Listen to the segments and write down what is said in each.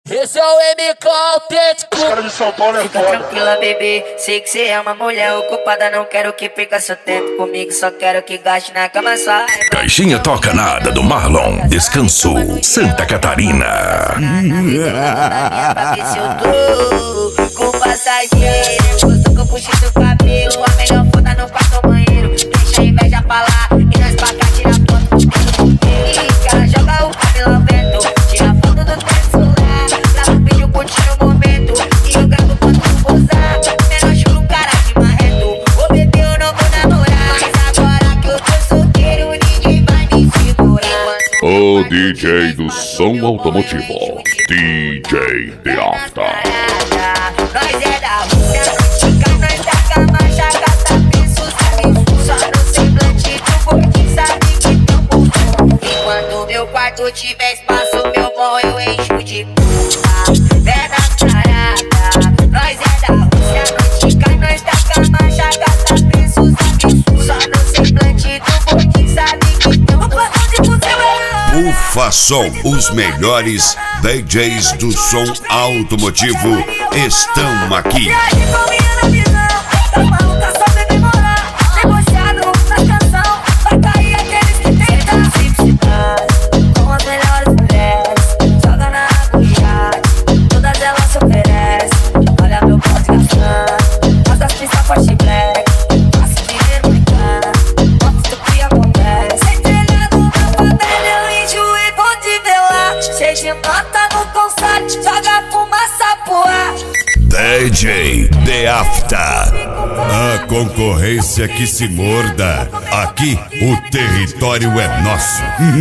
Esse é o MK autêntico. Cara de São Paulo é Fica foda. tranquila, bebê, sei que cê é uma mulher ocupada. Não quero que perca seu tempo comigo, só quero que gaste na cama sua raiva. Caixinha Toca Nada do Marlon, Descanso, Santa Catarina. Pra ver se eu tô com passageiro. Gosto que eu puxe seu cabelo. A melhor foda no quarto banheiro. Deixa a inveja pra lá e nós pra cá tira foto do dedo. Fica, joga o cabelo ao vento. Tira foto do teu celular. Grava um vídeo curtindo o momento. E eu gravo quando tu gozar. Menor juro, cara de marreto. Ô bebê, eu não vou namorar. Mas agora que eu tô solteiro, ninguém vai me segurar. O DJ do som automotivo, DJ The After. Nós é da Rússia, fica nós da cama, já gasta pensos, só no semblante do gordinho, sabe que tem um bumbum. Enquanto meu quarto tiver espaço, meu bom eu encho de puta. É da parada, nós é da Rússia, nós fica nós da cama, já gasta pensos, só no semblante do gordinho, sabe que tem um bumbum. Ufa Som, os melhores DJs do som automotivo estão aqui. DJ The After. A concorrência que se morda. Aqui o território é nosso.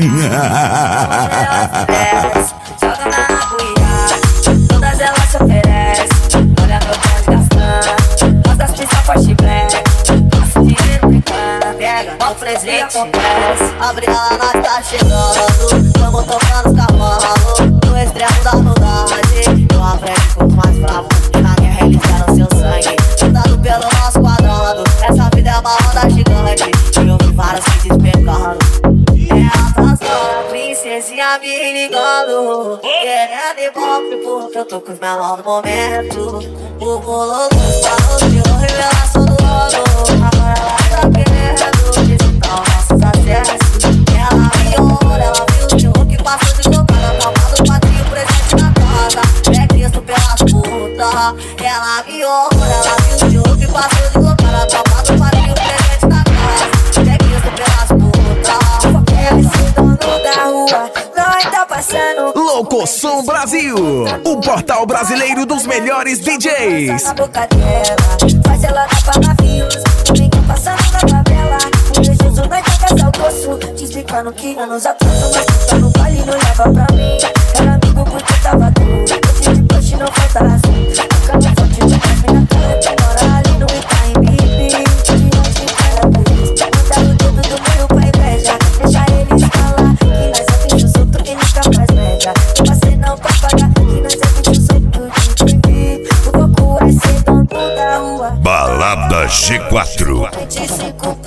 Joga na aguia, todas elas se oferecem. Olha meu bonde gastando, gosta das pistas forte black. Passa dinheiro brincando, pega, mal fresia acontece. Abre ela, nós tá chegando. Vamos tocando os cavalos no extremo da maldade. Eu aprendo com mais bravo. Realizaram seu sangue, lutado pelo nosso quadrado. Essa vida é uma onda gigante, e eu vi vários se despecando. É altas horas, princesinha me ligando, querendo ibope porque eu tô com os menores no momento. O bolo gostou de uma revelação do ano. Agora ela tá querendo visitar os nossos acessos. Ela me olha, ela viu o que passou de tocar na palma do padrinho, presente na casa. É Cristo pelas putas. Ela me olha, ela viu o jogo que passou de colocar na palma do padrinho, presente na casa. É Cristo pelas putas. Esse dono da rua não tá passando. Loucoção Brasil, o portal brasileiro dos melhores DJs. Na boca dela, faz ela dar pra navios. Domingo passando na favela, o Jesus vai tacar seu almoço. Te explicando que anos atrás uma puta no baile não leva pra mim. Era amigo porque tava duro, hoje de poste não falta razão. A cama forte de trás, minha cara que mora ali no Itaim Bibi. De onde cada vez, manda o dedo do meio pra inveja. Deixa eles falar que nós é bicho solto e nunca faz média. Você não pode pagar que nós é bicho solto de TV. O foco é ser dono da rua. Balada G4. 25